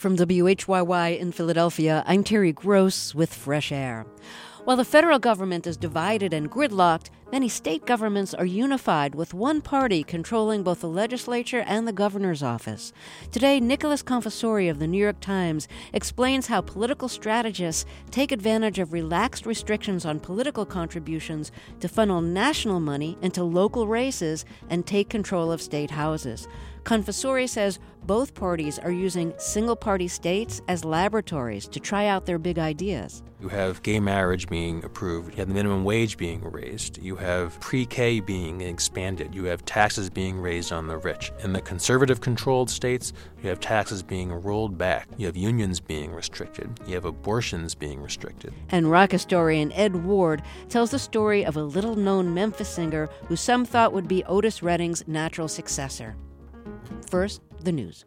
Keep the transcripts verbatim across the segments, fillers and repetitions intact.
From W H Y Y in Philadelphia, I'm Terry Gross with Fresh Air. While the federal government is divided and gridlocked, many state governments are unified, with one party controlling both the legislature and the governor's office. Today, Nicholas Confessori of the New York Times explains how political strategists take advantage of relaxed restrictions on political contributions to funnel national money into local races and take control of state houses. Confessori says both parties are using single-party states as laboratories to try out their big ideas. You have gay marriage being approved. You have the minimum wage being raised. You have pre-K being expanded. You have taxes being raised on the rich. In the conservative-controlled states, you have taxes being rolled back. You have unions being restricted. You have abortions being restricted. And rock historian Ed Ward tells the story of a little-known Memphis singer who some thought would be Otis Redding's natural successor. First, the news.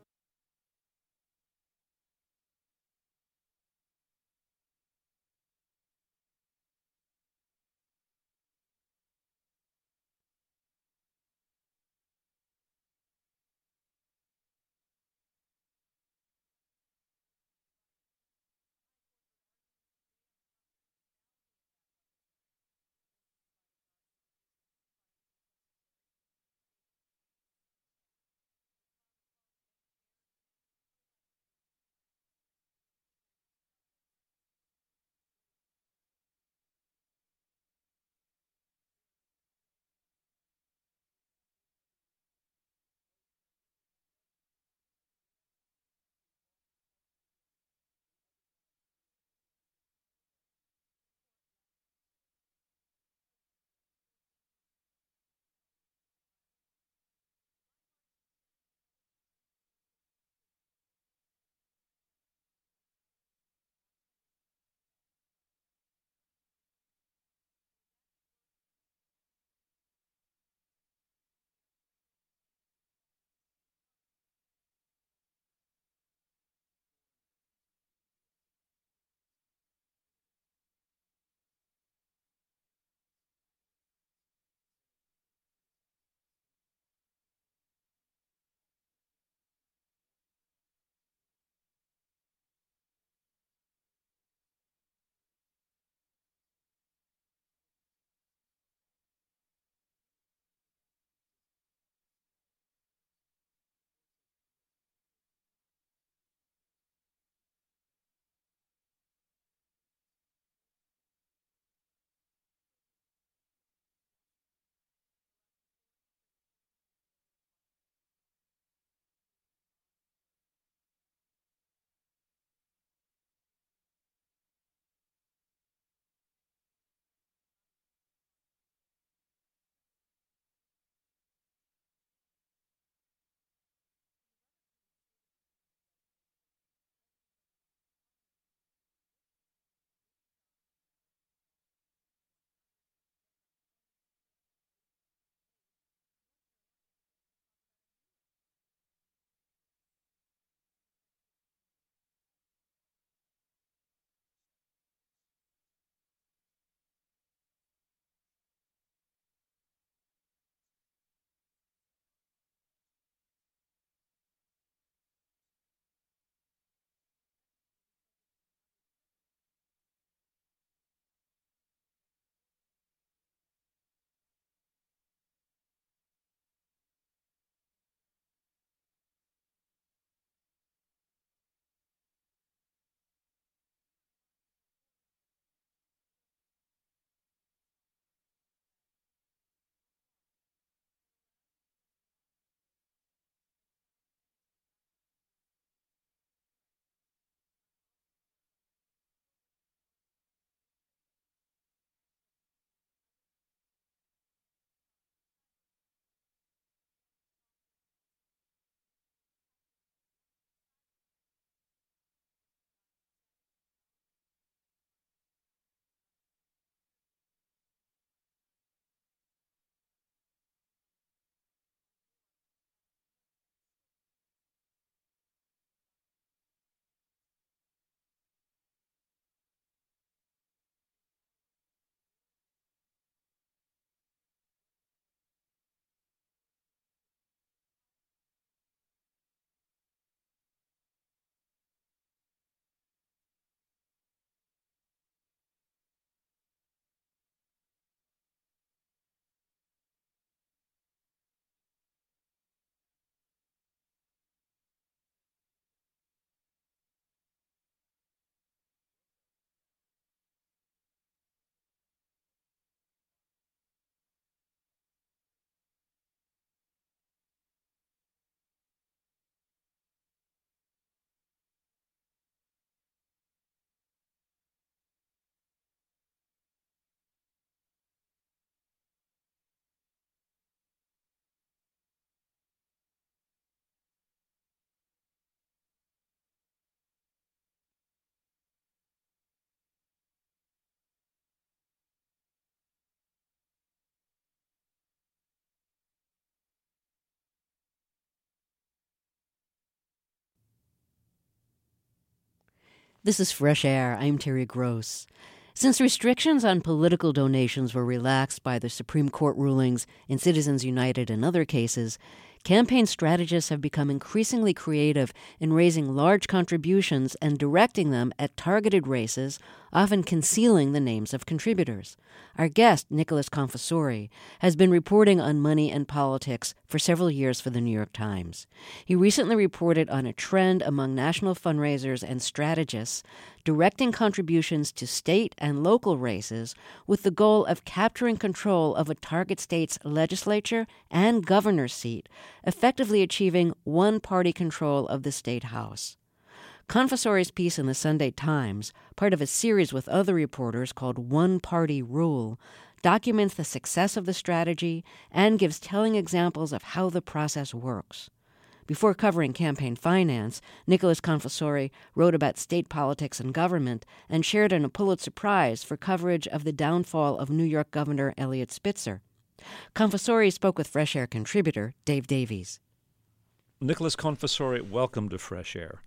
This is Fresh Air. I'm Terry Gross. Since restrictions on political donations were relaxed by the Supreme Court rulings in Citizens United and other cases, campaign strategists have become increasingly creative in raising large contributions and directing them at targeted races, often concealing the names of contributors. Our guest, Nicholas Confessore, has been reporting on money and politics for several years for the New York Times. He recently reported on a trend among national fundraisers and strategists directing contributions to state and local races with the goal of capturing control of a target state's legislature and governor's seat, effectively achieving one-party control of the state house. Confessore's piece in the Sunday Times, part of a series with other reporters called One Party Rule, documents the success of the strategy and gives telling examples of how the process works. Before covering campaign finance, Nicholas Confessore wrote about state politics and government and shared in a Pulitzer Prize for coverage of the downfall of New York Governor Eliot Spitzer. Confessore spoke with Fresh Air contributor Dave Davies. Nicholas Confessore, welcome to Fresh Air.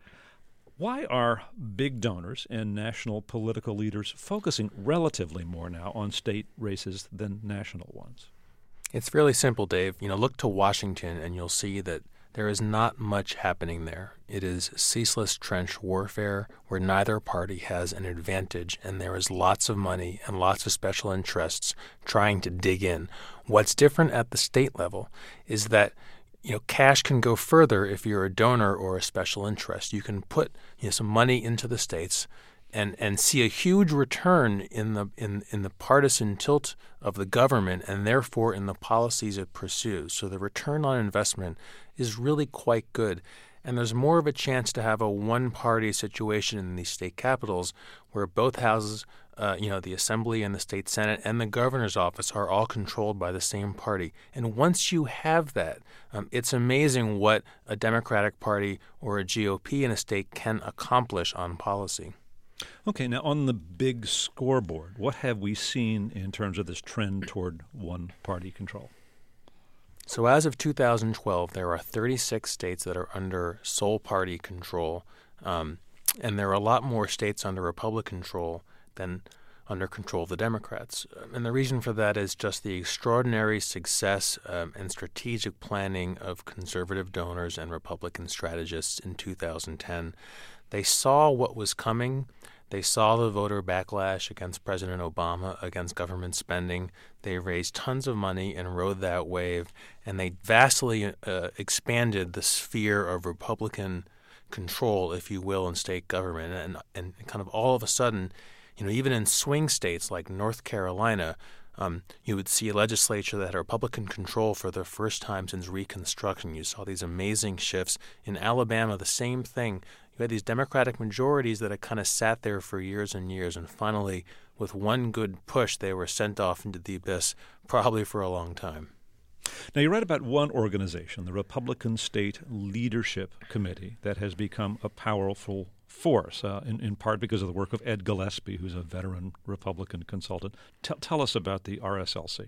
Why are big donors and national political leaders focusing relatively more now on state races than national ones? It's fairly simple, Dave. You know, look to Washington and you'll see that there is not much happening there. It is ceaseless trench warfare where neither party has an advantage, and there is lots of money and lots of special interests trying to dig in. What's different at the state level is that you know, cash can go further if you're a donor or a special interest. You can put you know, some money into the states and, and see a huge return in the in, in the partisan tilt of the government and therefore in the policies it pursues. So the return on investment is really quite good. And there's more of a chance to have a one-party situation in these state capitals where both houses, uh, you know, the Assembly and the State Senate and the governor's office are all controlled by the same party. And once you have that, um, it's amazing what a Democratic Party or a G O P in a state can accomplish on policy. Okay, now on the big scoreboard, what have we seen in terms of this trend toward one-party control? So as of two thousand twelve, there are thirty-six states that are under sole party control, um, and there are a lot more states under Republican control than under control of the Democrats. And the reason for that is just the extraordinary success um, and strategic planning of conservative donors and Republican strategists in two thousand ten. They saw what was coming. They saw the voter backlash against President Obama, against government spending. They raised tons of money and rode that wave, and they vastly uh, expanded the sphere of Republican control, if you will, in state government. And, and kind of all of a sudden, you know, even in swing states like North Carolina, um, you would see a legislature that had Republican control for the first time since Reconstruction. You saw these amazing shifts. In Alabama, the same thing. You had these Democratic majorities that had kind of sat there for years and years, and finally, with one good push, they were sent off into the abyss, probably for a long time. Now, you write about one organization, the Republican State Leadership Committee, that has become a powerful force, uh, in, in part because of the work of Ed Gillespie, who's a veteran Republican consultant. T- tell us about the R S L C.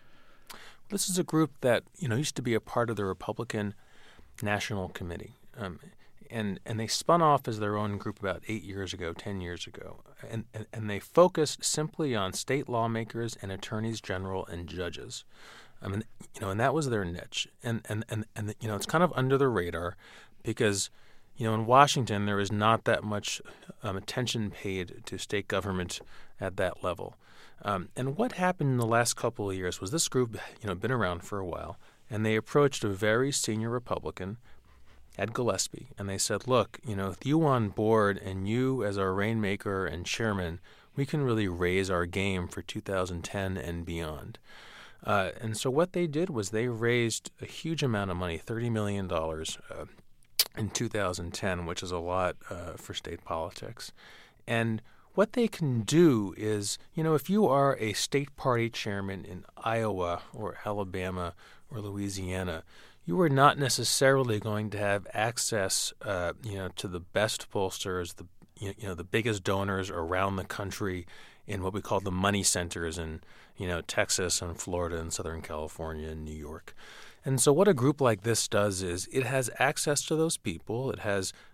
This is a group that, you know, used to be a part of the Republican National Committee. Um, And and they spun off as their own group about eight years ago, ten years ago. And, and, and they focused simply on state lawmakers and attorneys general and judges. I mean, you know, and that was their niche. And, and, and, and you know, it's kind of under the radar because, you know, in Washington, there is not that much um, attention paid to state government at that level. Um, and what happened in the last couple of years was this group, you know, been around for a while, and they approached a very senior Republican, Ed Gillespie, and they said, look, you know, with you on board and you as our rainmaker and chairman, we can really raise our game for two thousand ten and beyond. Uh, and so what they did was they raised a huge amount of money, thirty million dollars uh, in two thousand ten, which is a lot uh, for state politics. And what they can do is, you know, if you are a state party chairman in Iowa or Alabama or Louisiana, you are not necessarily going to have access, uh, you know, to the best pollsters, the you know the biggest donors around the country in what we call the money centers in, you know, Texas and Florida and Southern California and New York. And so what a group like this does is it has access to those people. It has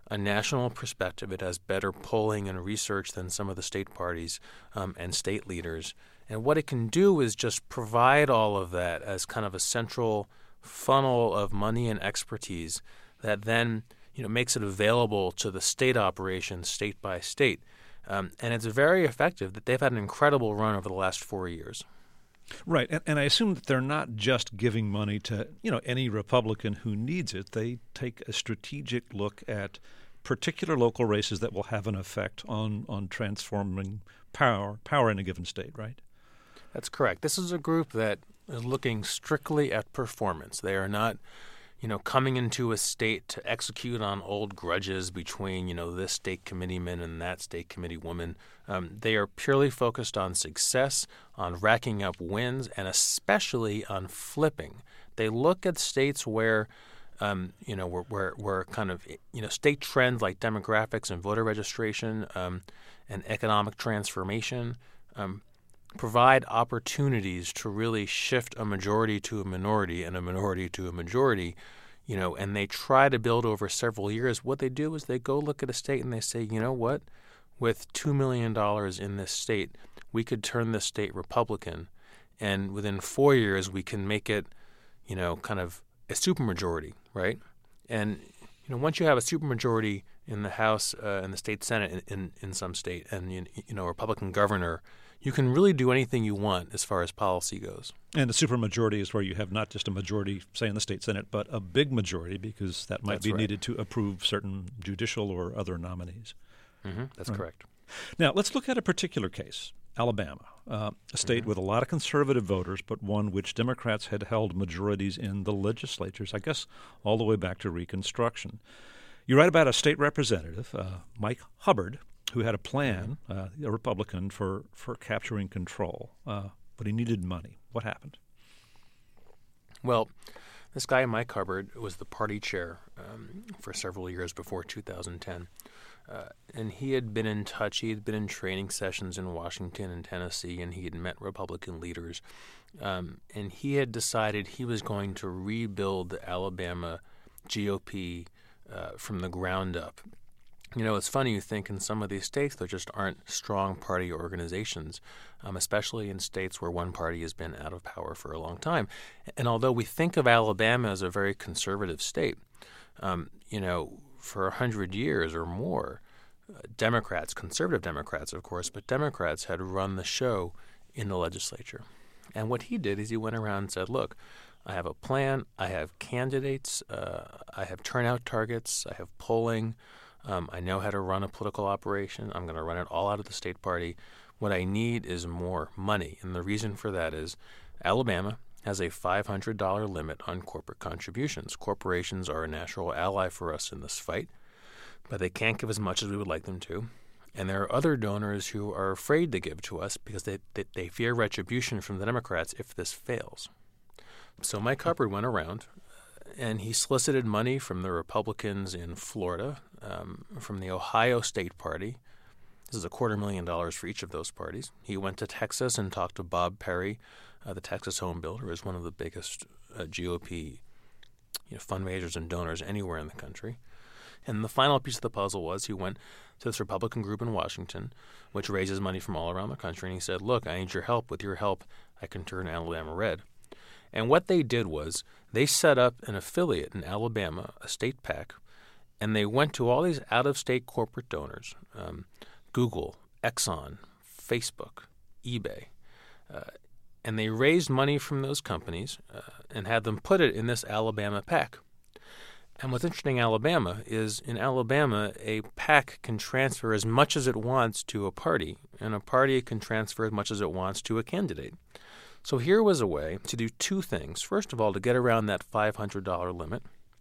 a national perspective. It has better polling and research than some of the state parties um, and state leaders. And what it can do is just provide all of that as kind of a central funnel of money and expertise that then, you know, makes it available to the state operations state by state. Um, and it's very effective. That they've had an incredible run over the last four years. Right, and, and I assume that they're not just giving money to, you know, any Republican who needs it. They take a strategic look at particular local races that will have an effect on, on transforming power power in a given state, right? That's correct. This is a group that is looking strictly at performance. They are not, you know, coming into a state to execute on old grudges between, you know, this state committeeman and that state committee woman. Um, they are purely focused on success, on racking up wins, and especially on flipping. They look at states where, um, you know, where, where, where kind of, you know, state trends like demographics and voter registration um, and economic transformation um, provide opportunities to really shift a majority to a minority and a minority to a majority, you know, and they try to build over several years. What they do is they go look at a state and they say, you know what, with two million dollars in this state, we could turn this state Republican, and within four years we can make it, you know, kind of a supermajority, right? And, you know, once you have a supermajority in the House uh, and the state Senate in, in, in some state and, you, you know, a Republican governor, you can really do anything you want as far as policy goes. And a supermajority is where you have not just a majority, say, in the state Senate, but a big majority, because that might That's be right. needed to approve certain judicial or other nominees. Mm-hmm. That's Right. correct. Now, let's look at a particular case, Alabama, uh, a state Mm-hmm. with a lot of conservative voters, but one which Democrats had held majorities in the legislatures, I guess, all the way back to Reconstruction. You write about a state representative, uh, Mike Hubbard, who had a plan, uh, a Republican, for, for capturing control, uh, but he needed money. What happened? Well, this guy, Mike Hubbard, was the party chair um, for several years before two thousand ten. Uh, and he had been in touch. He had been in training sessions in Washington and Tennessee, and he had met Republican leaders. Um, and he had decided he was going to rebuild the Alabama G O P uh, from the ground up. You know, it's funny, you think in some of these states there just aren't strong party organizations, um, especially in states where one party has been out of power for a long time. And although we think of Alabama as a very conservative state, um, you know, for a hundred years or more, uh, Democrats, conservative Democrats, of course, but Democrats had run the show in the legislature. And what he did is he went around and said, look, I have a plan, I have candidates, uh, I have turnout targets, I have polling, um, I know how to run a political operation, I'm going to run it all out of the state party. What I need is more money. And the reason for that is Alabama has a five hundred dollars limit on corporate contributions. Corporations are a natural ally for us in this fight, but they can't give as much as we would like them to. And there are other donors who are afraid to give to us because they, they, they fear retribution from the Democrats if this fails. So Mike Hubbard went around and he solicited money from the Republicans in Florida, um, from the Ohio State Party. This is a quarter million dollars for each of those parties. He went to Texas and talked to Bob Perry, uh, the Texas home builder, is one of the biggest uh, G O P you know, fundraisers and donors anywhere in the country. And the final piece of the puzzle was he went to this Republican group in Washington, which raises money from all around the country, and he said, look, I need your help. With your help, I can turn Alabama red. And what they did was they set up an affiliate in Alabama, a state PAC, and they went to all these out-of-state corporate donors, um, Google, Exxon, Facebook, eBay, uh, and they raised money from those companies uh, and had them put it in this Alabama PAC. And what's interesting in Alabama is in Alabama, a PAC can transfer as much as it wants to a party, and a party can transfer as much as it wants to a candidate. So here was a way to do two things. First of all, to get around that five hundred dollars limit.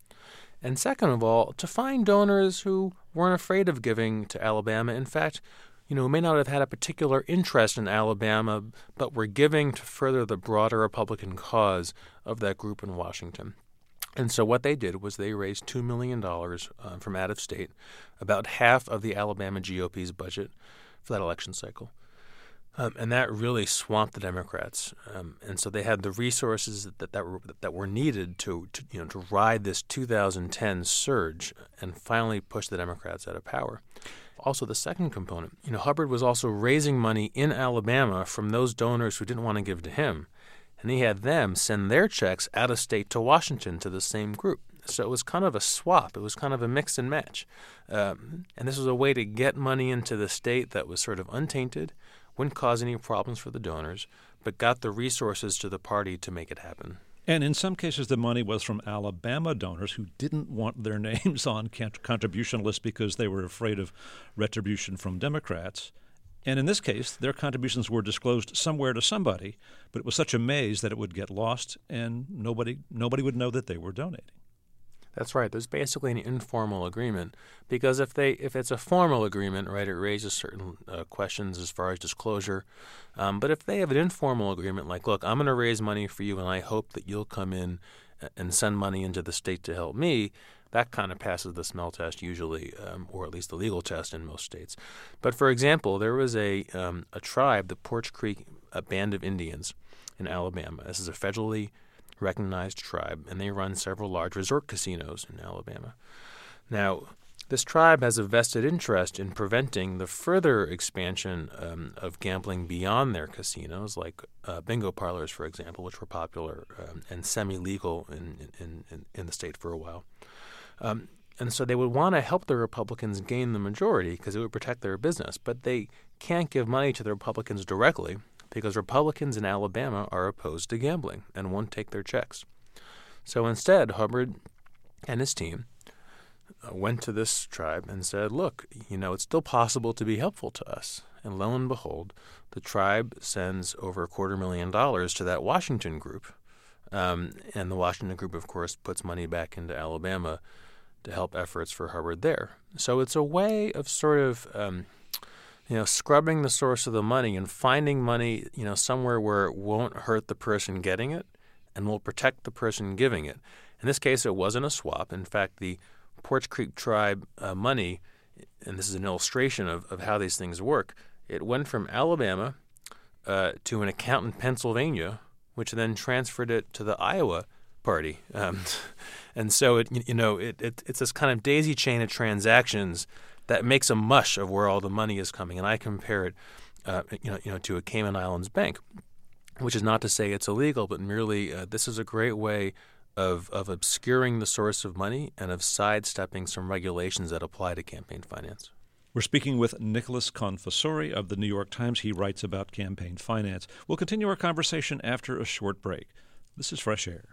And second of all, to find donors who weren't afraid of giving to Alabama. In fact, you know, may not have had a particular interest in Alabama, but were giving to further the broader Republican cause of that group in Washington. And so what they did was they raised two million dollars uh, from out of state, about half of the Alabama G O P's budget for that election cycle. Um, and that really swamped the Democrats, um, and so they had the resources that that were, that were needed to, to you know to ride this two thousand ten surge and finally push the Democrats out of power. Also, the second component, you know, Hubbard was also raising money in Alabama from those donors who didn't want to give to him, and he had them send their checks out of state to Washington to the same group. So it was kind of a swap. It was kind of a mix and match, um, and this was a way to get money into the state that was sort of untainted, wouldn't cause any problems for the donors, but got the resources to the party to make it happen. And in some cases, the money was from Alabama donors who didn't want their names on contribution lists because they were afraid of retribution from Democrats. And in this case, their contributions were disclosed somewhere to somebody, but it was such a maze that it would get lost and nobody nobody would know that they were donating. That's right. There's basically an informal agreement because if they if it's a formal agreement, right, it raises certain uh, questions as far as disclosure. Um, but if they have an informal agreement, like, look, I'm going to raise money for you, and I hope that you'll come in and send money into the state to help me, that kind of passes the smell test usually, um, or at least the legal test in most states. But for example, there was a um, a tribe, the Porch Creek a Band of Indians in Alabama. This is a federally recognized tribe, and they run several large resort casinos in Alabama. Now, this tribe has a vested interest in preventing the further expansion um, of gambling beyond their casinos, like uh, bingo parlors, for example, which were popular um, and semi-legal in, in, in, in the state for a while. Um, and so they would want to help the Republicans gain the majority because it would protect their business, but they can't give money to the Republicans directly because Republicans in Alabama are opposed to gambling and won't take their checks. So instead, Hubbard and his team uh, went to this tribe and said, look, you know, it's still possible to be helpful to us. And lo and behold, the tribe sends over a quarter million dollars to that Washington group. Um, and the Washington group, of course, puts money back into Alabama to help efforts for Hubbard there. So it's a way of sort of um, you know, scrubbing the source of the money and finding money, you know, somewhere where it won't hurt the person getting it and will protect the person giving it. In this case, it wasn't a swap. In fact, the Porch Creek tribe uh, money, and this is an illustration of, of how these things work, it went from Alabama uh, to an account in Pennsylvania, which then transferred it to the Iowa party. Um, and so, it you know, it, it it's this kind of daisy chain of transactions that makes a mush of where all the money is coming. And I compare it, uh, you know, you know, to a Cayman Islands bank, which is not to say it's illegal, but merely uh, this is a great way of of obscuring the source of money and of sidestepping some regulations that apply to campaign finance. We're speaking with Nicholas Confessore of the New York Times. He writes about campaign finance. We'll continue our conversation after a short break. This is Fresh Air.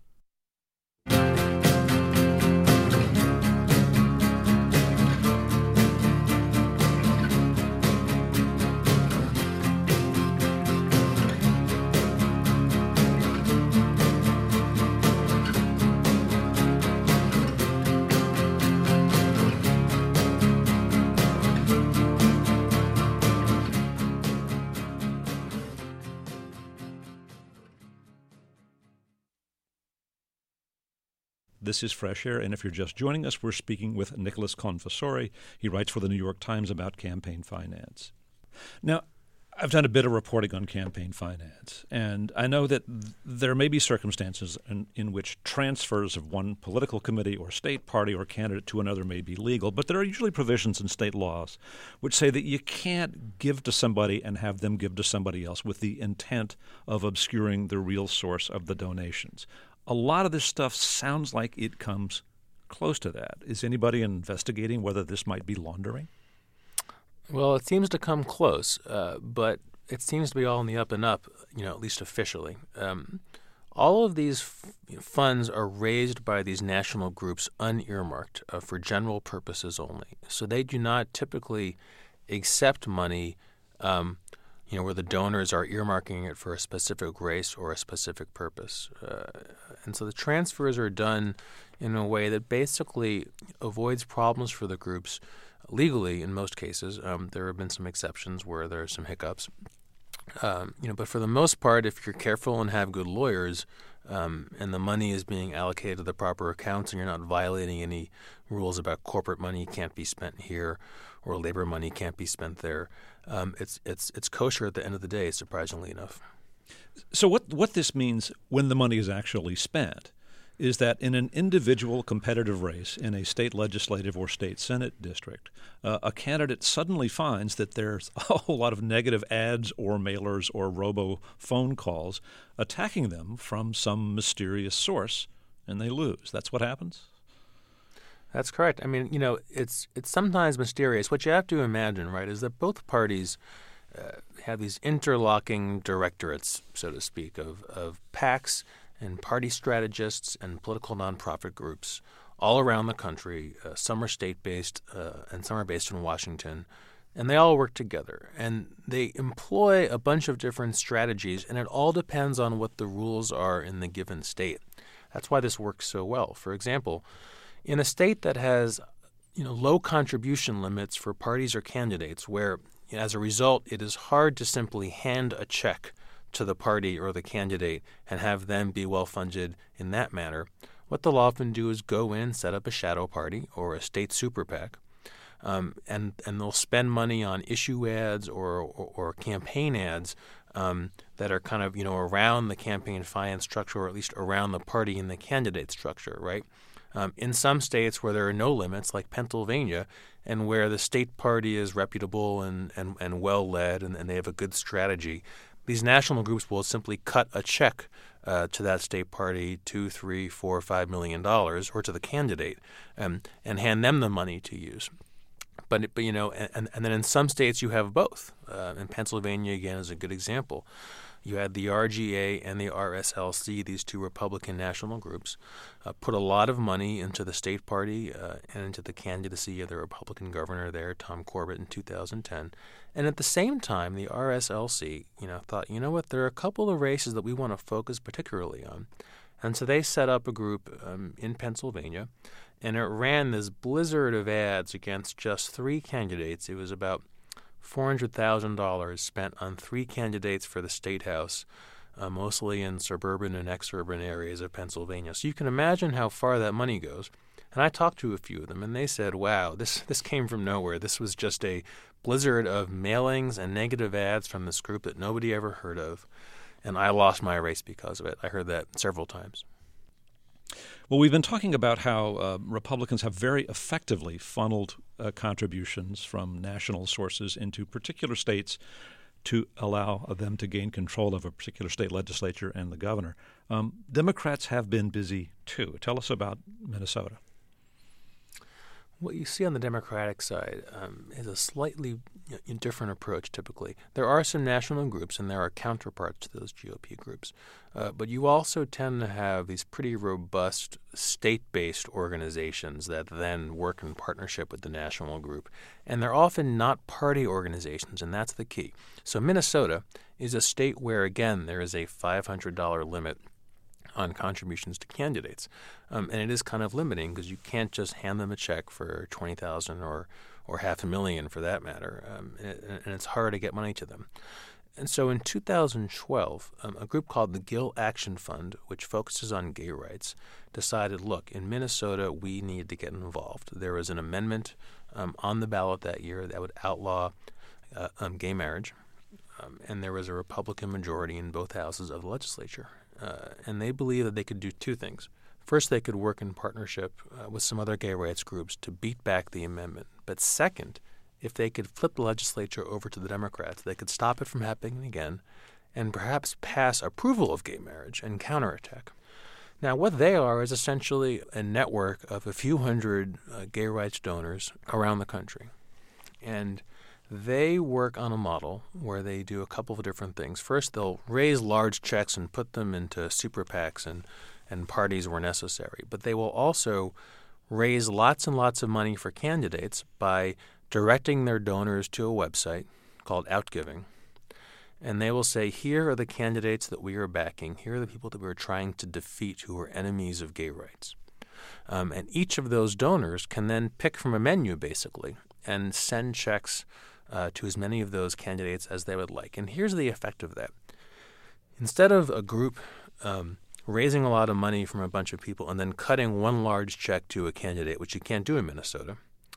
This is Fresh Air, and if you're just joining us, we're speaking with Nicholas Confessore. He writes for the New York Times about campaign finance. Now, I've done a bit of reporting on campaign finance, and I know that th- there may be circumstances in, in which transfers of one political committee or state party or candidate to another may be legal, but there are usually provisions in state laws which say that you can't give to somebody and have them give to somebody else with the intent of obscuring the real source of the donations. A lot of this stuff sounds like it comes close to that. Is anybody investigating whether this might be laundering? Well, it seems to come close, uh, but it seems to be all in the up and up, you know, at least officially. Um, all of these f- funds are raised by these national groups unearmarked uh, for general purposes only. So they do not typically accept money um, you know, where the donors are earmarking it for a specific race or a specific purpose. Uh, and so the transfers are done in a way that basically avoids problems for the groups legally in most cases. Um, there have been some exceptions where there are some hiccups. Um, you know, but for the most part, if you're careful and have good lawyers um, and the money is being allocated to the proper accounts and you're not violating any rules about corporate money can't be spent here or labor money can't be spent there. Um, it's it's it's kosher at the end of the day, surprisingly enough. So what what this means when the money is actually spent is that in an individual competitive race in a state legislative or state senate district, uh, a candidate suddenly finds that there's a whole lot of negative ads or mailers or robo phone calls attacking them from some mysterious source, and they lose. That's what happens? That's correct. I mean, you know, it's it's sometimes mysterious. What you have to imagine, right, is that both parties uh, have these interlocking directorates, so to speak, of, of PACs and party strategists and political nonprofit groups all around the country. Uh, some are state-based uh, and some are based in Washington, and they all work together. And they employ a bunch of different strategies, and it all depends on what the rules are in the given state. That's why this works so well. For example, in a state that has you know, low contribution limits for parties or candidates where, you know, as a result, it is hard to simply hand a check to the party or the candidate and have them be well-funded in that manner, what they'll often do is go in, set up a shadow party or a state super PAC, um, and, and they'll spend money on issue ads or, or, or campaign ads um, that are kind of, you know, around the campaign finance structure, or at least around the party and the candidate structure, right? Um, in some states where there are no limits, like Pennsylvania, and where the state party is reputable and, and, and well-led and, and they have a good strategy, these national groups will simply cut a check uh, to that state party, two, three, four, five million dollars, or to the candidate, um, and hand them the money to use. But, but you know, and, and then in some states you have both. Uh, and Pennsylvania, again, is a good example. You had the R G A and the R S L C, these two Republican national groups, uh, put a lot of money into the state party uh, and into the candidacy of the Republican governor there, Tom Corbett, in two thousand ten. And at the same time, the R S L C, you know, thought, you know what, there are a couple of races that we want to focus particularly on. And so they set up a group um, in Pennsylvania, and it ran this blizzard of ads against just three candidates. It was about four hundred thousand dollars spent on three candidates for the state house, uh, mostly in suburban and exurban areas of Pennsylvania. So you can imagine how far that money goes. And I talked to a few of them, and they said, wow, this, this came from nowhere. This was just a blizzard of mailings and negative ads from this group that nobody ever heard of. And I lost my race because of it. I heard that several times. Well, we've been talking about how uh, Republicans have very effectively funneled uh, contributions from national sources into particular states to allow them to gain control of a particular state legislature and the governor. Um, Democrats have been busy, too. Tell us about Minnesota. What you see on the Democratic side um, is a slightly you know, different approach typically. There are some national groups and there are counterparts to those G O P groups. Uh, but you also tend to have these pretty robust state-based organizations that then work in partnership with the national group. And they're often not party organizations, and that's the key. So Minnesota is a state where, again, there is a five hundred dollars limit on contributions to candidates. Um, and it is kind of limiting because you can't just hand them a check for twenty thousand dollars or or half a million for that matter, um, and, and it's hard to get money to them. And so in two thousand twelve, um, a group called the Gill Action Fund, which focuses on gay rights, decided, look, in Minnesota, we need to get involved. There was an amendment um, on the ballot that year that would outlaw uh, um, gay marriage, um, and there was a Republican majority in both houses of the legislature. Uh, and they believe that they could do two things. First, they could work in partnership uh, with some other gay rights groups to beat back the amendment. But second, if they could flip the legislature over to the Democrats, they could stop it from happening again and perhaps pass approval of gay marriage and counterattack. Now, what they are is essentially a network of a few hundred uh, gay rights donors around the country. And they work on a model where they do a couple of different things. First, they'll raise large checks and put them into super PACs and, and parties where necessary. But they will also raise lots and lots of money for candidates by directing their donors to a website called Outgiving. And they will say, here are the candidates that we are backing. Here are the people that we're trying to defeat who are enemies of gay rights. Um, and each of those donors can then pick from a menu, basically, and send checks Uh, to as many of those candidates as they would like. And here's the effect of that. Instead of a group um, raising a lot of money from a bunch of people and then cutting one large check to a candidate, which you can't do in Minnesota,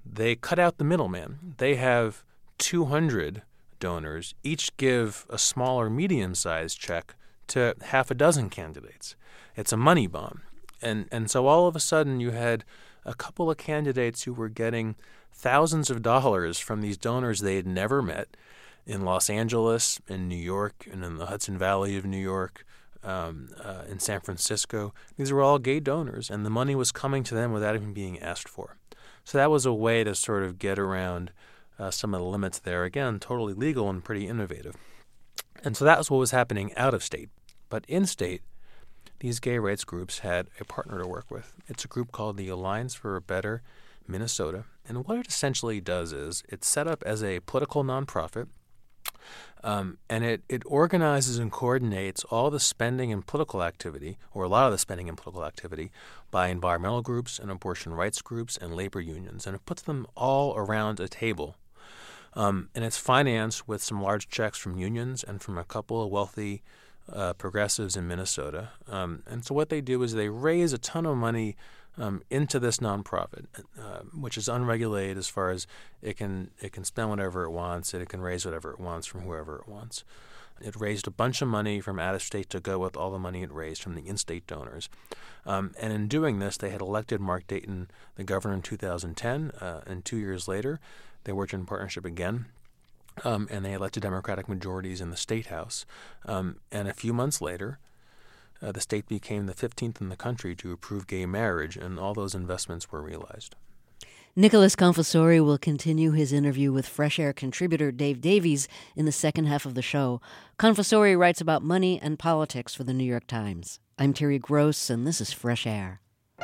they cut out the middleman. They have two hundred donors, each give a small or medium-sized check to half a dozen candidates. It's a money bomb. And and so all of a sudden you had a couple of candidates who were getting thousands of dollars from these donors they had never met in Los Angeles, in New York, and in the Hudson Valley of New York, um, uh, in San Francisco. These were all gay donors, and the money was coming to them without even being asked for. So that was a way to sort of get around uh, some of the limits there. Again, totally legal and pretty innovative. And so that was what was happening out of state. But in state, these gay rights groups had a partner to work with. It's a group called the Alliance for a Better Minnesota. And what it essentially does is it's set up as a political nonprofit, um, and it, it organizes and coordinates all the spending and political activity, or a lot of the spending and political activity, by environmental groups and abortion rights groups and labor unions. And it puts them all around a table. Um, and it's financed with some large checks from unions and from a couple of wealthy Uh, progressives in Minnesota. Um, and so what they do is they raise a ton of money um, into this nonprofit, uh, which is unregulated as far as it can it can spend whatever it wants, and it can raise whatever it wants from whoever it wants. It raised a bunch of money from out of state to go with all the money it raised from the in-state donors. Um, and in doing this, they had elected Mark Dayton the governor in two thousand ten, uh, and two years later, they worked in partnership again. Um, and they elected Democratic majorities in the state house. Um, and a few months later, uh, the state became the fifteenth in the country to approve gay marriage, and all those investments were realized. Nicholas Confessore will continue his interview with Fresh Air contributor Dave Davies in the second half of the show. Confessore writes about money and politics for the New York Times. I'm Terry Gross, and this is Fresh Air.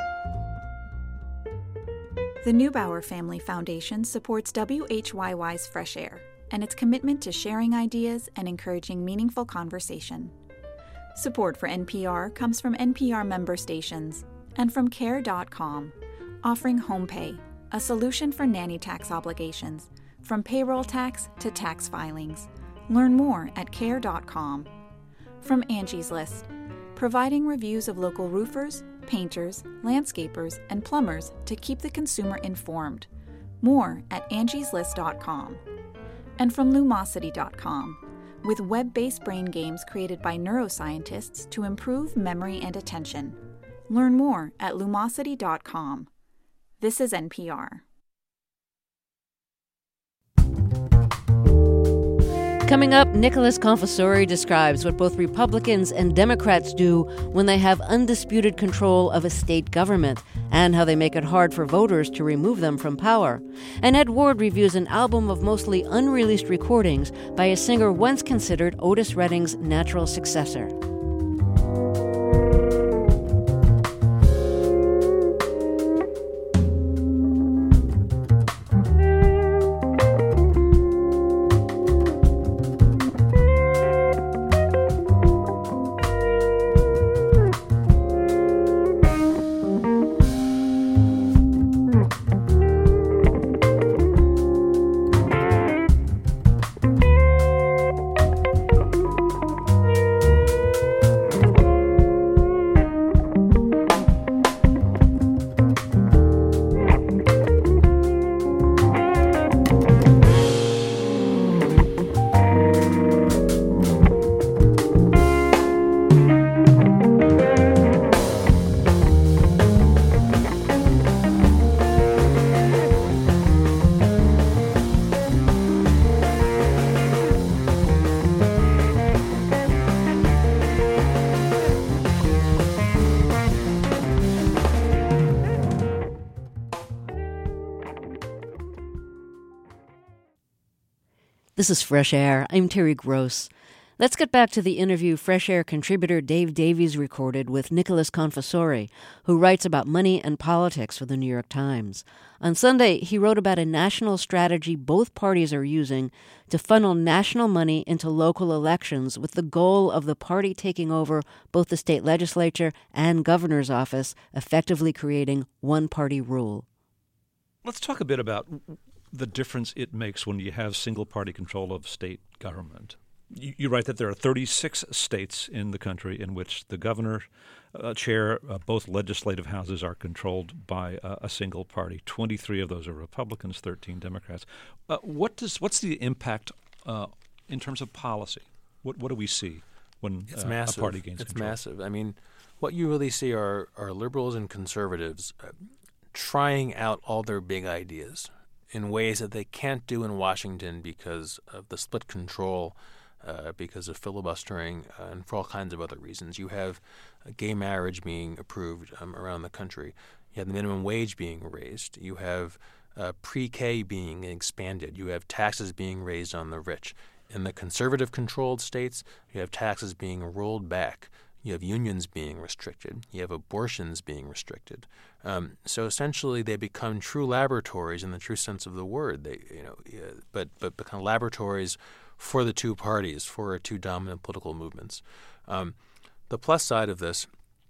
The Neubauer Family Foundation supports W H Y Y's Fresh Air and its commitment to sharing ideas and encouraging meaningful conversation. Support for N P R comes from N P R member stations and from care dot com, offering home pay, a solution for nanny tax obligations, from payroll tax to tax filings. Learn more at care dot com. From Angie's List, providing reviews of local roofers, painters, landscapers, and plumbers to keep the consumer informed. More at angies list dot com. And from lumosity dot com, with web-based brain games created by neuroscientists to improve memory and attention. Learn more at lumosity dot com. This is N P R. Coming up, Nicholas Confessore describes what both Republicans and Democrats do when they have undisputed control of a state government and how they make it hard for voters to remove them from power. And Ed Ward reviews an album of mostly unreleased recordings by a singer once considered Otis Redding's natural successor. This is Fresh Air. I'm Terry Gross. Let's get back to the interview Fresh Air contributor Dave Davies recorded with Nicholas Confessore, who writes about money and politics for the New York Times. On Sunday, he wrote about a national strategy both parties are using to funnel national money into local elections with the goal of the party taking over both the state legislature and governor's office, effectively creating one-party rule. Let's talk a bit about the difference it makes when you have single-party control of state government. You, you write that there are thirty-six states in the country in which the governor uh, Chair, uh, both legislative houses are controlled by uh, a single party. twenty-three of those are Republicans, thirteen Democrats. Uh, what does what's the impact uh, in terms of policy? What what do we see when it's uh, massive. a party gains it's control? It's massive. I mean, what you really see are are liberals and conservatives uh, trying out all their big ideas in ways that they can't do in Washington because of the split control, uh, because of filibustering, uh, and for all kinds of other reasons. You have uh, gay marriage being approved um, around the country. You have the minimum wage being raised. You have uh, pre-K being expanded. You have taxes being raised on the rich. In the conservative-controlled states, you have taxes being rolled back. You have unions being restricted. You have abortions being restricted. Um, so essentially, they become true laboratories in the true sense of the word. They, you know, uh, but but become laboratories for the two parties, for our two dominant political movements. Um, the plus side of this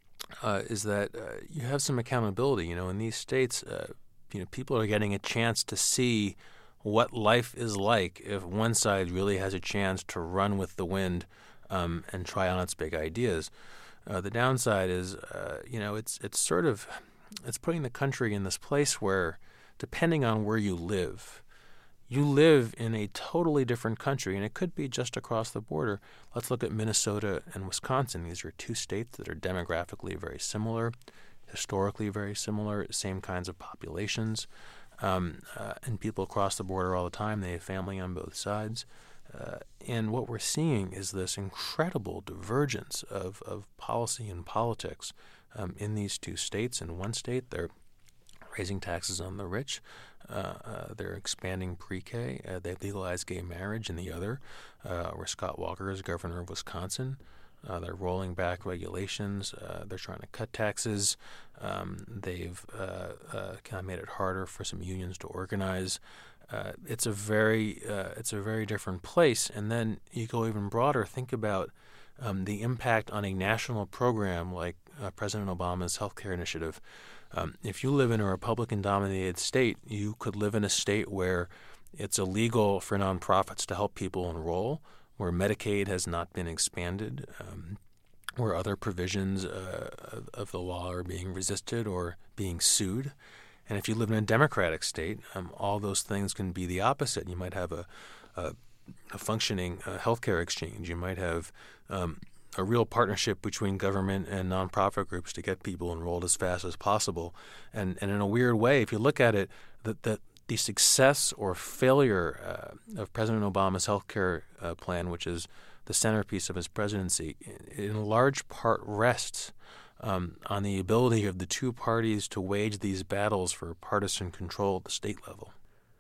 uh, is that uh, you have some accountability. You know, in these states, uh, you know, people are getting a chance to see what life is like if one side really has a chance to run with the wind um, and try on its big ideas. Uh, the downside is, uh, you know, it's it's sort of it's putting the country in this place where, depending on where you live, you live in a totally different country, and it could be just across the border. Let's look at Minnesota and Wisconsin. These are two states that are demographically very similar, historically very similar, same kinds of populations. Um, uh, and people cross the border all the time. They have family on both sides. Uh, and what we're seeing is this incredible divergence of, of policy and politics um, in these two states. In one state, they're raising taxes on the rich. Uh, uh, they're expanding pre-K. Uh, they legalized gay marriage. In the other, uh, where Scott Walker is governor of Wisconsin, Uh, they're rolling back regulations. Uh, they're trying to cut taxes. Um, they've uh, uh, kind of made it harder for some unions to organize. Uh, it's a very uh, it's a very different place. And then you go even broader. Think about um, the impact on a national program like uh, President Obama's healthcare initiative. Um, if you live in a Republican-dominated state, you could live in a state where it's illegal for nonprofits to help people enroll, where Medicaid has not been expanded, um, where other provisions uh, of, of the law are being resisted or being sued. And if you live in a Democratic state, um, all those things can be the opposite. You might have a, a, a functioning uh, healthcare exchange. You might have um, a real partnership between government and nonprofit groups to get people enrolled as fast as possible. And, and in a weird way, if you look at it, that the, the success or failure uh, of President Obama's healthcare uh, plan, which is the centerpiece of his presidency, in, in large part rests um, on the ability of the two parties to wage these battles for partisan control at the state level.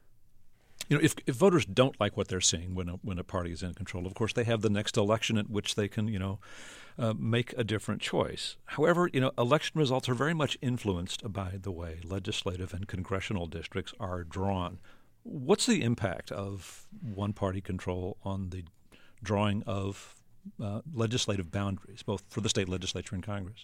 You know, if if voters don't like what they're seeing when a, when a party is in control, of course, they have the next election at which they can, you know, uh, make a different choice. However, you know, election results are very much influenced by the way legislative and congressional districts are drawn. What's the impact of one-party control on the drawing of uh, legislative boundaries, both for the state legislature and Congress?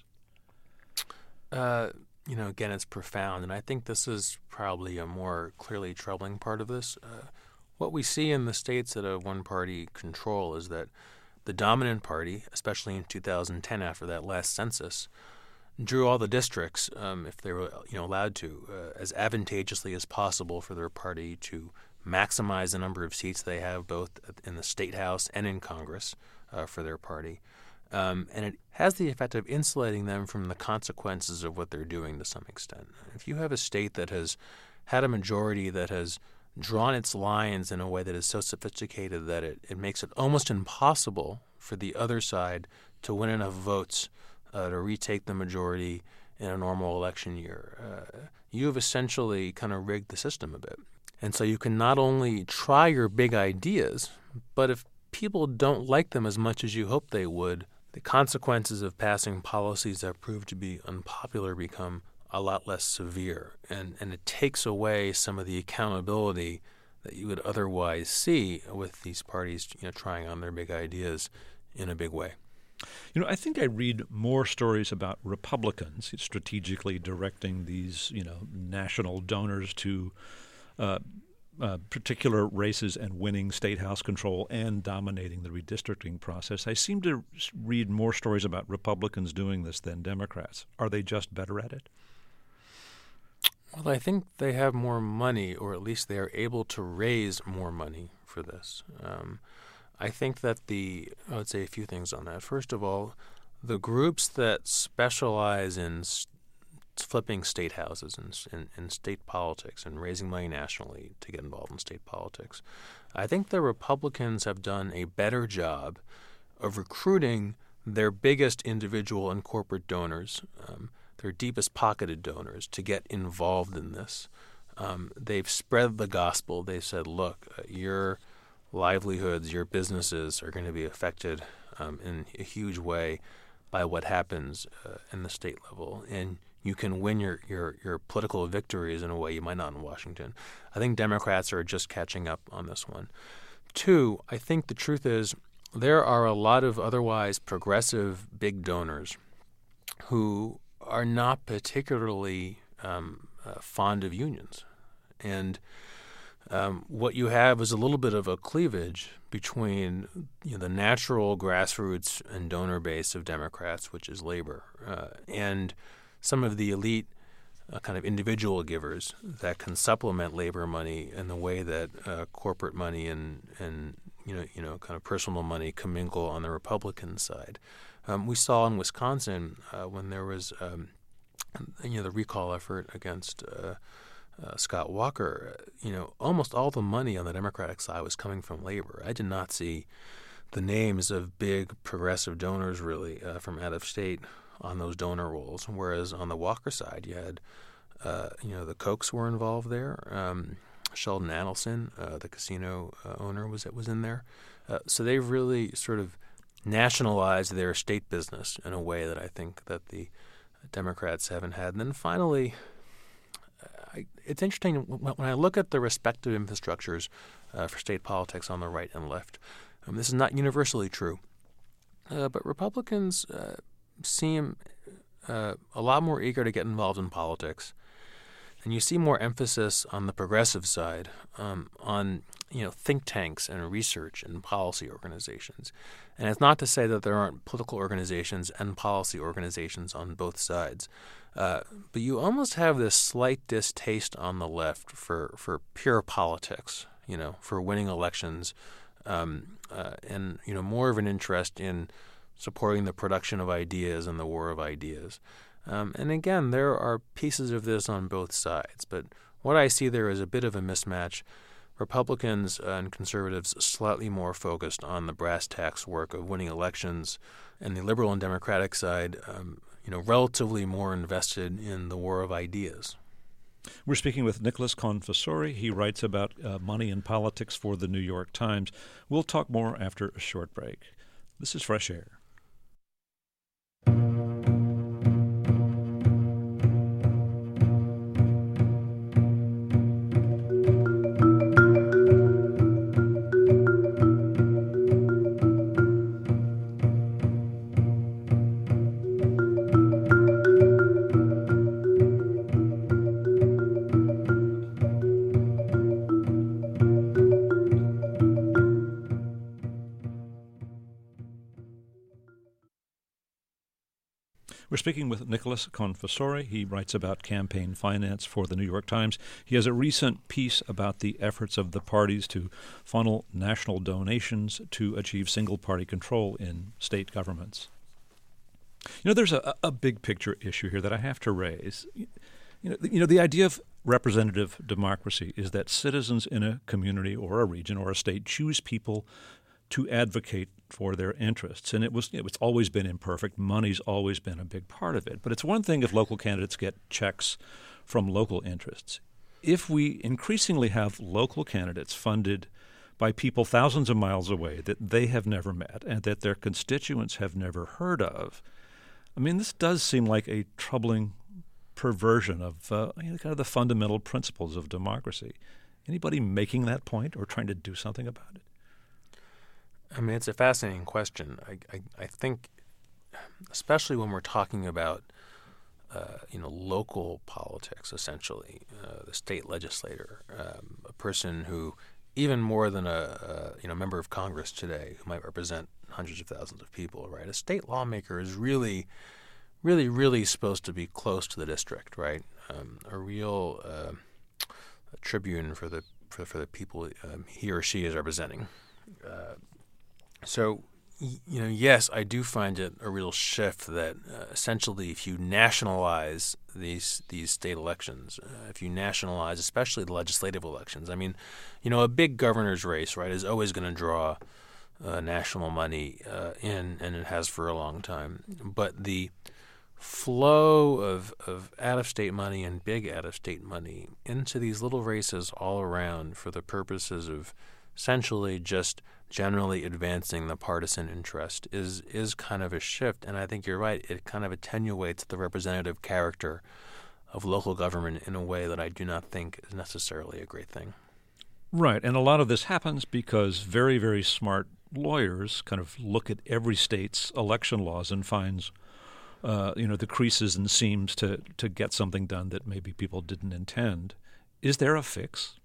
Uh, you know, again, it's profound, and I think this is probably a more clearly troubling part of this. Uh, what we see in the states that have one-party control is that the dominant party, especially in two thousand ten after that last census, drew all the districts, um, if they were you know allowed to, uh, as advantageously as possible for their party to maximize the number of seats they have both in the state house and in Congress uh, for their party. Um, and it has the effect of insulating them from the consequences of what they're doing to some extent. If you have a state that has had a majority that has drawn its lines in a way that is so sophisticated that it, it makes it almost impossible for the other side to win enough votes uh, to retake the majority in a normal election year, uh, you've essentially kind of rigged the system a bit. And so you can not only try your big ideas, but if people don't like them as much as you hope they would, the consequences of passing policies that prove to be unpopular become a lot less severe, and, and it takes away some of the accountability that you would otherwise see with these parties, you know, trying on their big ideas in a big way. You know, I think I read more stories about Republicans strategically directing these, you know, national donors to uh, uh, particular races and winning state house control and dominating the redistricting process. I seem to read more stories about Republicans doing this than Democrats. Are they just better at it? Well, I think they have more money, or at least they are able to raise more money for this. Um, I think that the, I would say a few things on that. First of all, the groups that specialize in st- flipping state houses and in, in, in state politics and raising money nationally to get involved in state politics, I think the Republicans have done a better job of recruiting their biggest individual and corporate donors, um, their deepest pocketed donors, to get involved in this. Um, they've spread the gospel. They said, look, uh, your livelihoods, your businesses are going to be affected um, in a huge way by what happens uh, in the state level. And you can win your, your, your political victories in a way you might not in Washington. I think Democrats are just catching up on this one. Two, I think the truth is there are a lot of otherwise progressive big donors who are not particularly um, uh, fond of unions. And um, what you have is a little bit of a cleavage between you know, the natural grassroots and donor base of Democrats, which is labor, uh, and some of the elite uh, kind of individual givers that can supplement labor money in the way that uh, corporate money and, and you know you know kind of personal money commingle on the Republican side. Um, we saw in Wisconsin uh, when there was um, you know the recall effort against uh, uh, Scott Walker. Uh, you know almost all the money on the Democratic side was coming from labor. I did not see the names of big progressive donors really uh, from out of state on those donor rolls, whereas on the Walker side, you had, uh, you know, the Kochs were involved there. Um, Sheldon Adelson, uh, the casino uh, owner, was was in there. Uh, so they've really sort of nationalized their state business in a way that I think that the Democrats haven't had. And then finally, I, it's interesting when I look at the respective infrastructures uh, for state politics on the right and left. Um, this is not universally true, uh, but Republicans Uh, seem uh, a lot more eager to get involved in politics, and you see more emphasis on the progressive side um, on you know think tanks and research and policy organizations. And it's not to say that there aren't political organizations and policy organizations on both sides, uh, but you almost have this slight distaste on the left for for pure politics, you know, for winning elections, um, uh, and you know more of an interest in supporting the production of ideas and the war of ideas. Um, and again, there are pieces of this on both sides. But what I see there is a bit of a mismatch. Republicans and conservatives slightly more focused on the brass tacks work of winning elections, and the liberal and democratic side, um, you know, relatively more invested in the war of ideas. We're speaking with Nicholas Confessore. He writes about uh, money and politics for the New York Times. We'll talk more after a short break. This is Fresh Air. We're speaking with Nicholas Confessore. He writes about campaign finance for the New York Times. He has a recent piece about the efforts of the parties to funnel national donations to achieve single-party control in state governments. You know, there's a, a big picture issue here that I have to raise. You know, you know, the idea of representative democracy is that citizens in a community or a region or a state choose people to advocate for their interests. And it was it's always been imperfect. Money's always been a big part of it. But it's one thing if local candidates get checks from local interests. If we increasingly have local candidates funded by people thousands of miles away that they have never met and that their constituents have never heard of, I mean, this does seem like a troubling perversion of uh, you know, kind of the fundamental principles of democracy. Anybody making that point or trying to do something about it? I mean, it's a fascinating question. I, I, I think, especially when we're talking about uh, you know, local politics, essentially, uh, the state legislator, um, a person who, even more than a, a you know member of Congress today, who might represent hundreds of thousands of people, right? A state lawmaker is really, really, really supposed to be close to the district, right? Um, a real uh, a tribune for the for, for the people um, he or she is representing. Uh, so. You know, yes, I do find it a real shift that uh, essentially if you nationalize these these state elections, uh, if you nationalize especially the legislative elections, I mean, you know, a big governor's race, right, is always going to draw uh, national money uh, in, and it has for a long time. But the flow of, of out-of-state money and big out-of-state money into these little races all around for the purposes of essentially just generally advancing the partisan interest is is kind of a shift. And I think you're right. It kind of attenuates the representative character of local government in a way that I do not think is necessarily a great thing. Right. And a lot of this happens because very, very smart lawyers kind of look at every state's election laws and finds, uh, you know, the creases and seams to, to get something done that maybe people didn't intend. Is there a fix?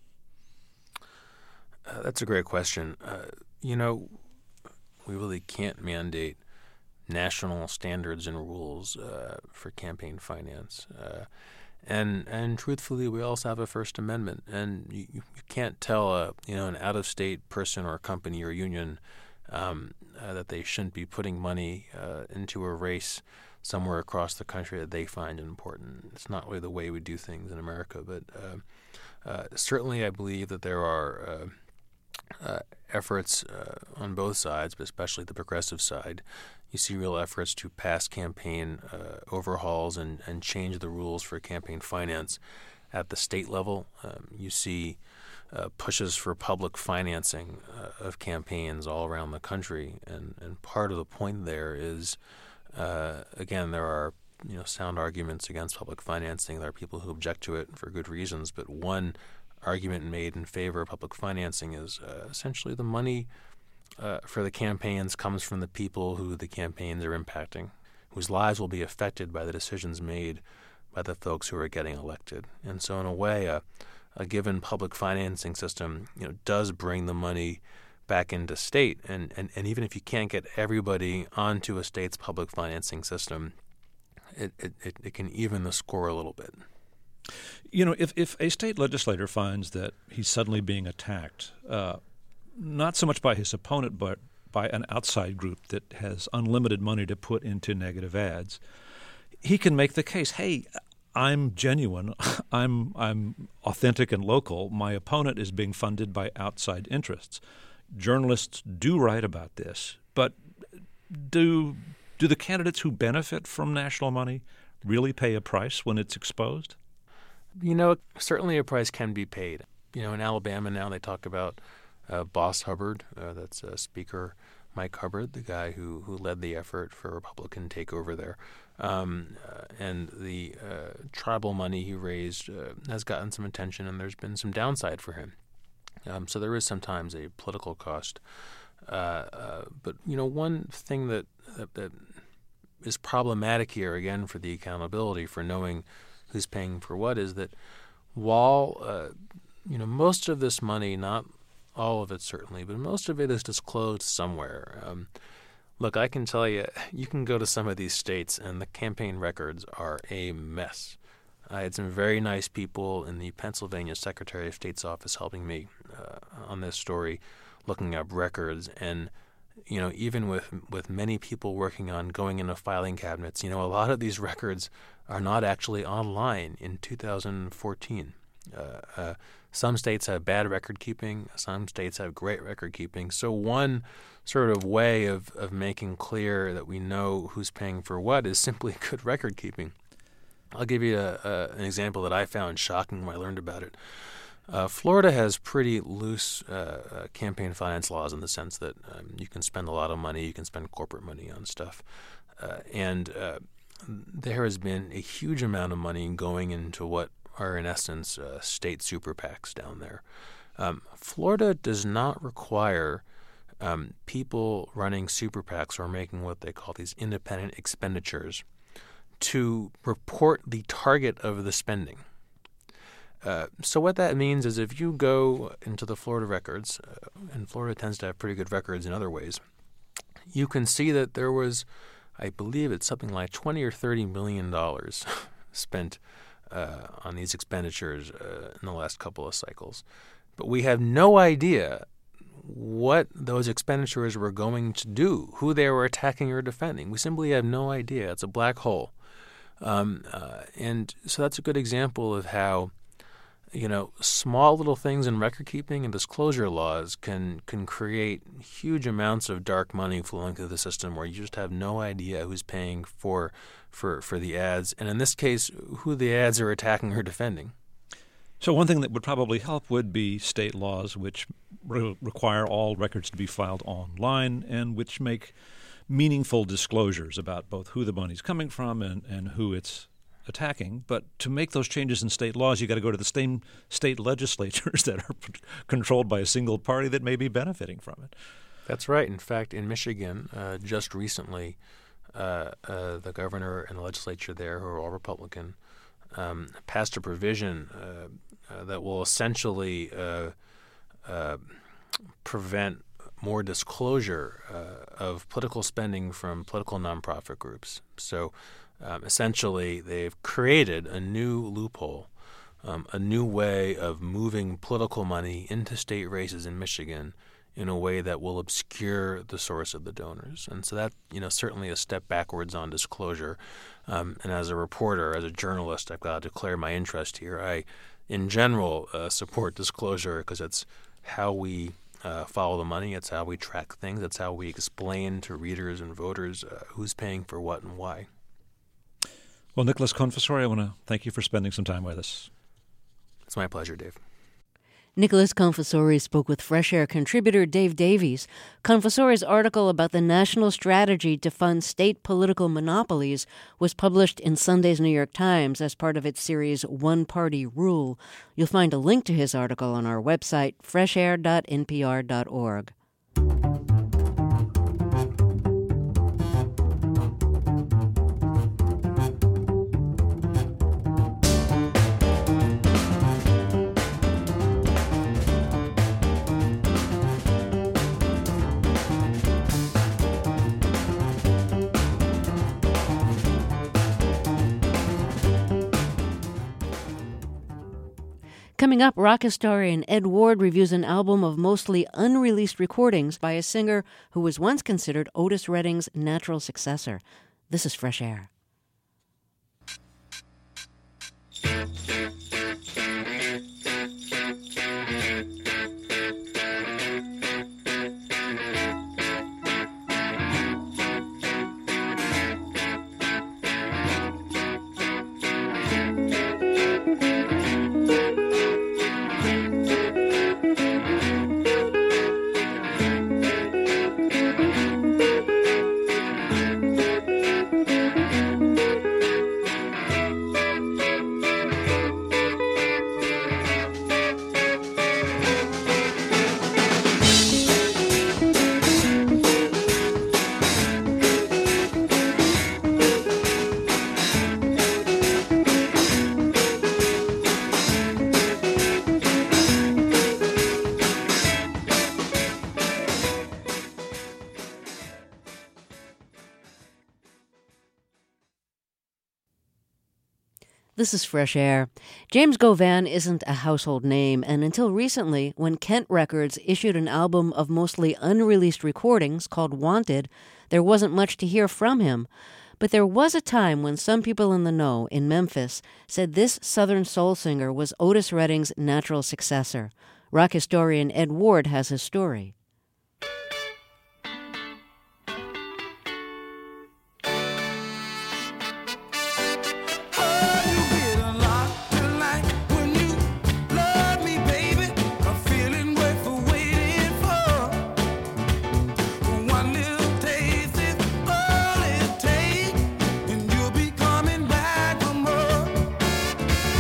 Uh, that's a great question. Uh, you know, we really can't mandate national standards and rules uh, for campaign finance. Uh, and and truthfully, we also have a First Amendment, and you, you can't tell a you know an out-of-state person or company or union um, uh, that they shouldn't be putting money uh, into a race somewhere across the country that they find important. It's not really the way we do things in America, but uh, uh, certainly I believe that there are uh, Uh, efforts uh, on both sides, but especially the progressive side. You see real efforts to pass campaign uh, overhauls and, and change the rules for campaign finance at the state level. Um, you see uh, pushes for public financing uh, of campaigns all around the country, and, and part of the point there is, uh, again, there are you know sound arguments against public financing. There are people who object to it for good reasons, but one argument made in favor of public financing is uh, essentially the money uh, for the campaigns comes from the people who the campaigns are impacting, whose lives will be affected by the decisions made by the folks who are getting elected. And so in a way, a, a given public financing system you know, does bring the money back into state. And, and, and even if you can't get everybody onto a state's public financing system, it, it, it, it can even the score a little bit. You know, if, if a state legislator finds that he's suddenly being attacked, uh, not so much by his opponent, but by an outside group that has unlimited money to put into negative ads, he can make the case, hey, I'm genuine, I'm I'm authentic and local, my opponent is being funded by outside interests. Journalists do write about this, but do do the candidates who benefit from national money really pay a price when it's exposed? You know, certainly a price can be paid. You know, in Alabama now they talk about uh, Boss Hubbard. Uh, that's uh, Speaker Mike Hubbard, the guy who, who led the effort for Republican takeover there. Um, uh, and the uh, tribal money he raised uh, has gotten some attention, and there's been some downside for him. Um, so there is sometimes a political cost. Uh, uh, but, you know, one thing that, that, that is problematic here, again, for the accountability, for knowing who's paying for what, is that while, uh, you know, most of this money, not all of it certainly, but most of it is disclosed somewhere. Um, look, I can tell you, you can go to some of these states and the campaign records are a mess. I had some very nice people in the Pennsylvania Secretary of State's office helping me uh, on this story, looking up records. And, you know, even with with many people working on going into filing cabinets, you know, a lot of these records are not actually online in two thousand fourteen. Uh, uh, some states have bad record keeping. Some states have great record keeping. So one sort of way of, of making clear that we know who's paying for what is simply good record keeping. I'll give you a, a, an example that I found shocking when I learned about it. Uh, Florida has pretty loose uh, uh, campaign finance laws in the sense that um, you can spend a lot of money, you can spend corporate money on stuff. Uh, and uh, there has been a huge amount of money going into what are in essence uh, state super PACs down there. Um, Florida does not require um, people running super PACs or making what they call these independent expenditures to report the target of the spending. Uh, so what that means is if you go into the Florida records, uh, and Florida tends to have pretty good records in other ways, you can see that there was, I believe it's something like twenty or thirty million dollars spent uh, on these expenditures uh, in the last couple of cycles. But we have no idea what those expenditures were going to do, who they were attacking or defending. We simply have no idea. It's a black hole. Um, uh, and so that's a good example of how, you know, small little things in record keeping and disclosure laws can can create huge amounts of dark money flowing through the system where you just have no idea who's paying for for for the ads, and in this case, who the ads are attacking or defending. So one thing that would probably help would be state laws which re- require all records to be filed online and which make meaningful disclosures about both who the money's coming from and, and who it's attacking. But to make those changes in state laws, you got to go to the same state legislatures that are p- controlled by a single party that may be benefiting from it. That's right. In fact, in Michigan, uh, just recently, uh, uh, the governor and the legislature there, who are all Republican, um, passed a provision uh, uh, that will essentially uh, uh, prevent more disclosure uh, of political spending from political nonprofit groups. So Um, essentially, they've created a new loophole, um, a new way of moving political money into state races in Michigan in a way that will obscure the source of the donors. And so that, you know, certainly a step backwards on disclosure. Um, and as a reporter, as a journalist, I've got to declare my interest here. I, in general, uh, support disclosure because it's how we uh, follow the money. It's how we track things. It's how we explain to readers and voters uh, who's paying for what and why. Well, Nicholas Confessore, I want to thank you for spending some time with us. It's my pleasure, Dave. Nicholas Confessore spoke with Fresh Air contributor Dave Davies. Confessore's article about the national strategy to fund state political monopolies was published in Sunday's New York Times as part of its series One Party Rule. You'll find a link to his article on our website, fresh air dot n p r dot org. Coming up, rock historian Ed Ward reviews an album of mostly unreleased recordings by a singer who was once considered Otis Redding's natural successor. This is Fresh Air. This is Fresh Air. James Govan isn't a household name, and until recently, when Kent Records issued an album of mostly unreleased recordings called Wanted, there wasn't much to hear from him. But there was a time when some people in the know in Memphis said this Southern soul singer was Otis Redding's natural successor. Rock historian Ed Ward has his story.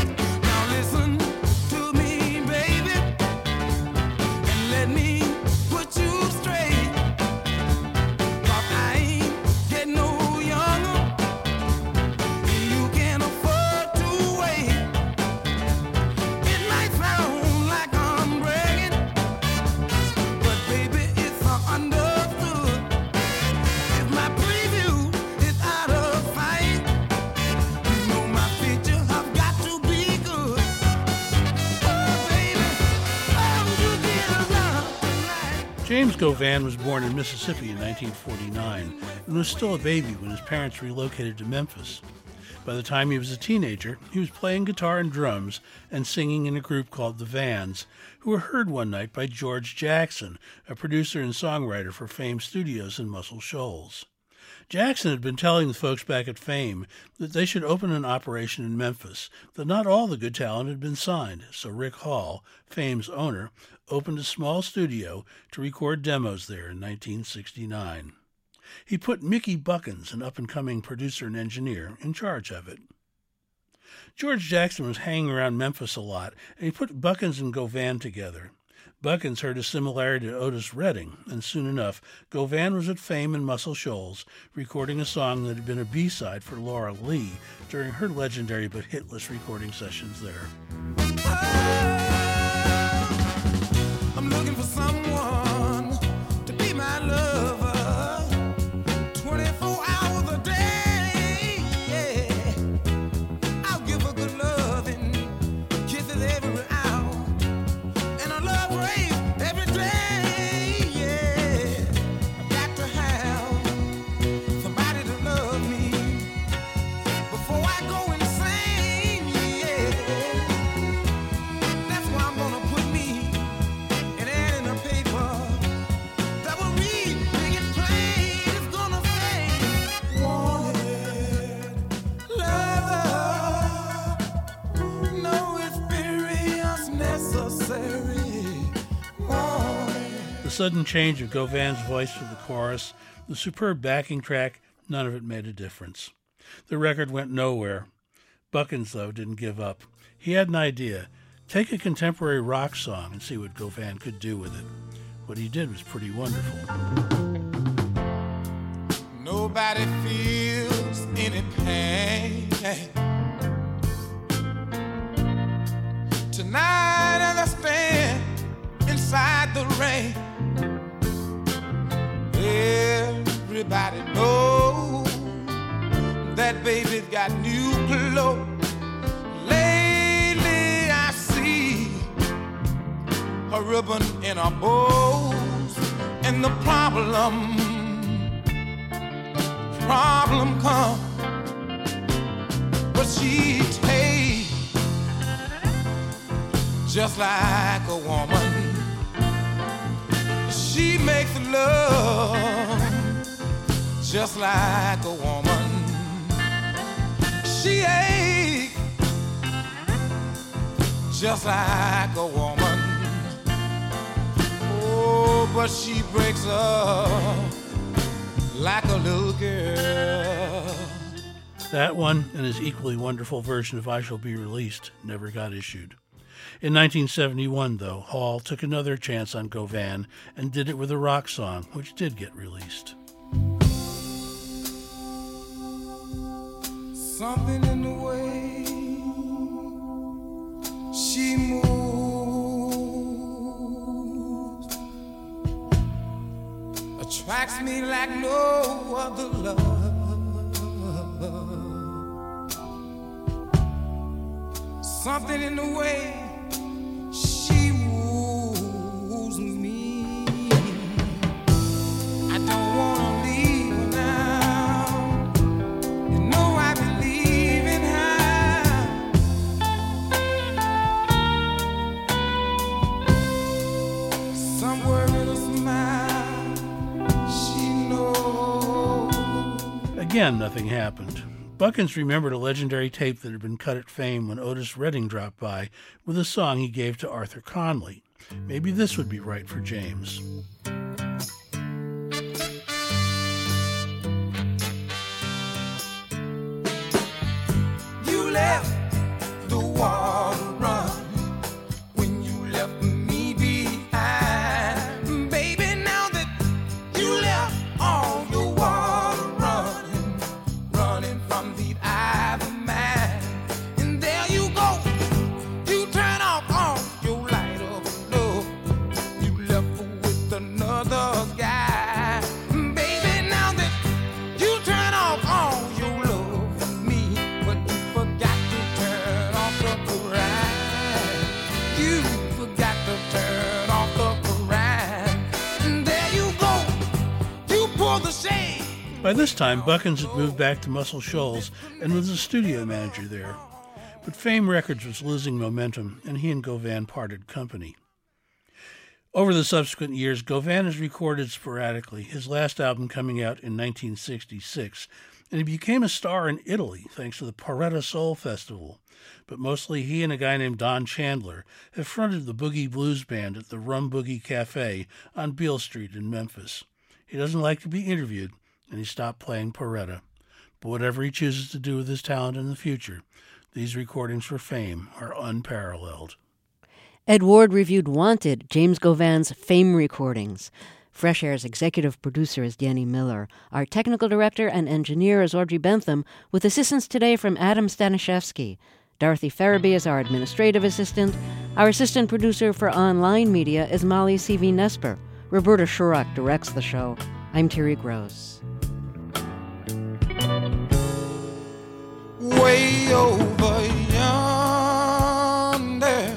Let me James Govan was born in Mississippi in nineteen forty-nine and was still a baby when his parents relocated to Memphis. By the time he was a teenager, he was playing guitar and drums and singing in a group called the Vans, who were heard one night by George Jackson, a producer and songwriter for Fame Studios in Muscle Shoals. Jackson had been telling the folks back at Fame that they should open an operation in Memphis, that not all the good talent had been signed, so Rick Hall, Fame's owner, opened a small studio to record demos there in nineteen sixty-nine. He put Mickey Buckins, an up-and-coming producer and engineer, in charge of it. George Jackson was hanging around Memphis a lot, and he put Buckins and Govan together. Buckins heard a similarity to Otis Redding, and soon enough, Govan was at Fame in Muscle Shoals, recording a song that had been a B-side for Laura Lee during her legendary but hitless recording sessions there. Oh, I'm looking for someone to be my lover, twenty-four hours a day, yeah. I'll give her good loving, kisses every hour, and a love race every day, yeah. I've got to have somebody to love me before I go insane, yeah. That's why I'm gonna put me an ad in the paper that will read big and plain. It's gonna say, wanted lover, no experience necessary, wanted. The sudden change of Govan's voice for the chorus, the superb backing track, none of it made a difference. The record went nowhere. Buckins, though, didn't give up. He had an idea. Take a contemporary rock song and see what Govan could do with it. What he did was pretty wonderful. Nobody feels any pain tonight as I stand inside the rain. Everybody knows that baby's got new clothes. Lately I see her ribbon in her bows, and the problem, problem come, but she takes just like a woman. She makes love just like a woman. She aches just like a woman. Oh, but she breaks up like a little girl. That one and his equally wonderful version of I Shall Be Released never got issued. In nineteen seventy-one, though, Hall took another chance on Govan and did it with a rock song, which did get released. Something in the way she moves attracts me like no other love. Something in the way she moves me. I don't wanna leave her now. You know I believe in her. Somewhere in a smile, she knows. Again, nothing happened. Buckins remembered a legendary tape that had been cut at Fame when Otis Redding dropped by with a song he gave to Arthur Conley. Maybe this would be right for James. You left the water run when you left me behind. Baby, now that you left all your water running, running from the eye of man, and there you go, you turn off all your light of love. You left with another guy. Baby, now that you turn off all your love for me, but you forgot to turn off the parade. You forgot to turn off the parade. And By this time, Buckins had moved back to Muscle Shoals and was a studio manager there. But Fame Records was losing momentum, and he and Govan parted company. Over the subsequent years, Govan has recorded sporadically, his last album coming out in nineteen sixty-six, and he became a star in Italy thanks to the Porretta Soul Festival. But mostly he and a guy named Don Chandler have fronted the Boogie Blues Band at the Rum Boogie Cafe on Beale Street in Memphis. He doesn't like to be interviewed, and he stopped playing Porretta. But whatever he chooses to do with his talent in the future, these recordings for Fame are unparalleled. Ed Ward reviewed Wanted, James Govan's Fame recordings. Fresh Air's executive producer is Danny Miller. Our technical director and engineer is Audrey Bentham, with assistance today from Adam Stanishevsky. Dorothy Farabee is our administrative assistant. Our assistant producer for online media is Molly C V. Nesper. Roberta Shurock directs the show. I'm Terry Gross. Way over yonder,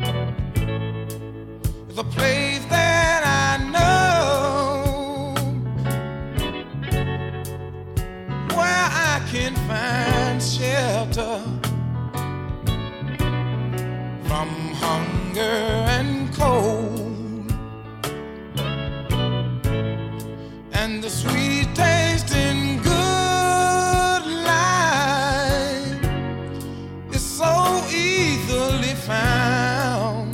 the place that I know, where I can find shelter from hunger and cold, and the sweet taste in good life is so easily found.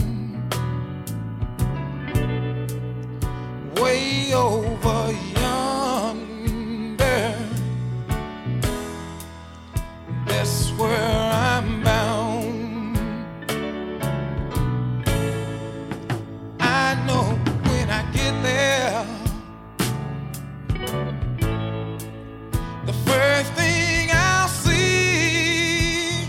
Way over yonder, that's where I'm bound. I know when I get there, the first thing I'll see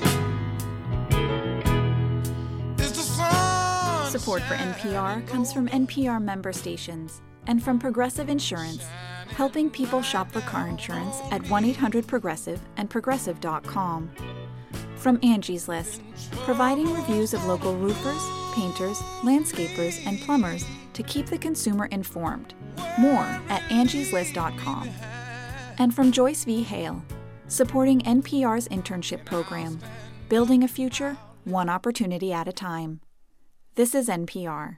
is the sun. Support for N P R comes from N P R member stations and from Progressive Insurance, helping people shop for car insurance at one eight hundred progressive and progressive dot com. From Angie's List, providing reviews of local roofers, painters, landscapers, and plumbers to keep the consumer informed. More at angies list dot com. And from Joyce V. Hale, supporting N P R's internship program, building a future one opportunity at a time. This is N P R.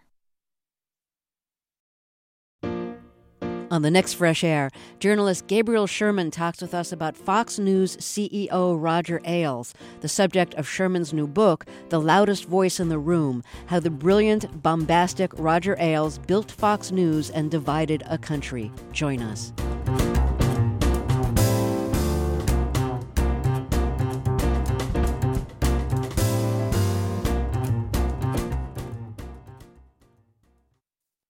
On the next Fresh Air, journalist Gabriel Sherman talks with us about Fox News C E O Roger Ailes, the subject of Sherman's new book, The Loudest Voice in the Room, how the brilliant, bombastic Roger Ailes built Fox News and divided a country. Join us.